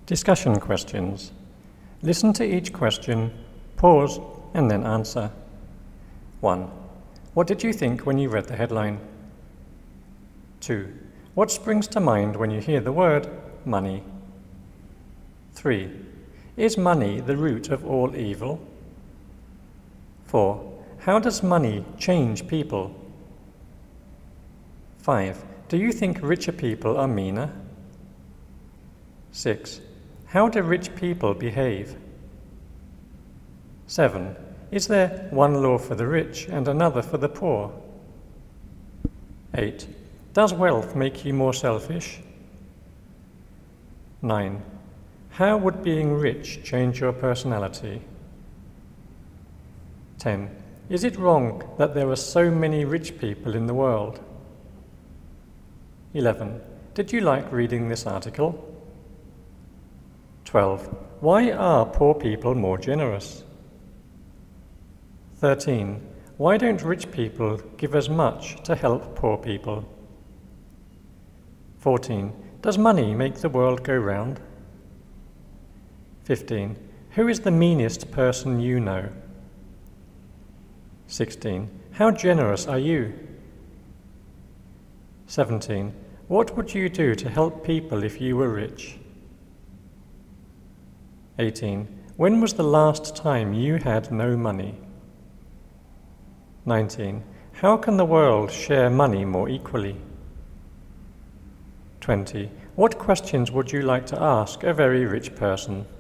Discussion questions. Listen to each question, pause, and then answer. 1. What did you think when you read the headline? 2. What springs to mind when you hear the word money? 3. Is money the root of all evil? 4. How does money change people? 5. Do you think richer people are meaner? 6. How do rich people behave? 7. Is there one law for the rich and another for the poor? 8. Does wealth make you more selfish? 9. How would being rich change your personality? 10. Is it wrong that there are so many rich people in the world? 11. Did you like reading this article? 12. Why are poor people more generous? 13. Why don't rich people give as much to help poor people? 14. Does money make the world go round? 15. Who is the meanest person you know? 16. How generous are you? 17. What would you do to help people if you were rich? 18. When was the last time you had no money? 19. How can the world share money more equally? 20. What questions would you like to ask a very rich person?